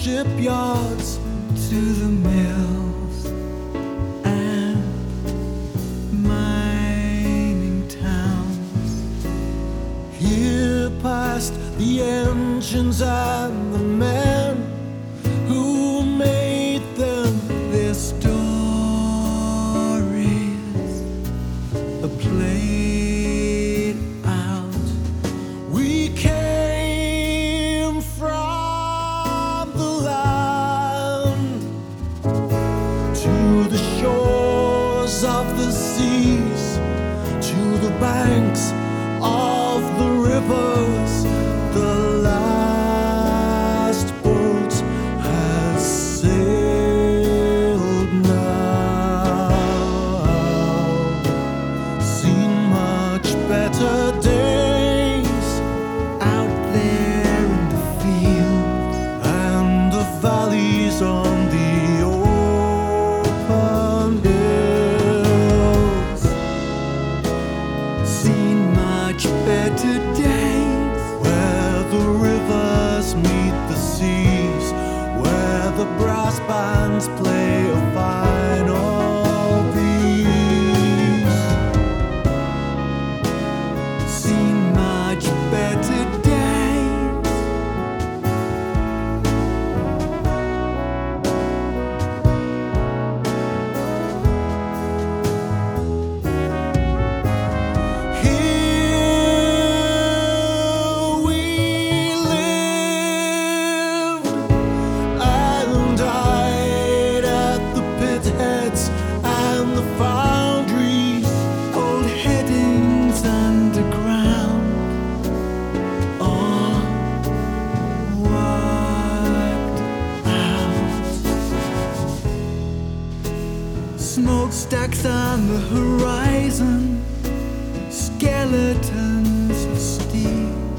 shipyards to the mills and mining towns. Here past the engines and the men who made them their stories are played out. We came from the land to the shores of the seas, to the banks of the rivers. The last boat has sailed now. Seen much better days out there in the fields and the valleys on the open hills. Seen much better days where the rivers meet the seas, where the brass bands play a final piece. Seen much better days. Here we lived and died at the pit heads and the foundries, old headings underground, all worked out. Smokestacks on the horizon, skeletons of steel.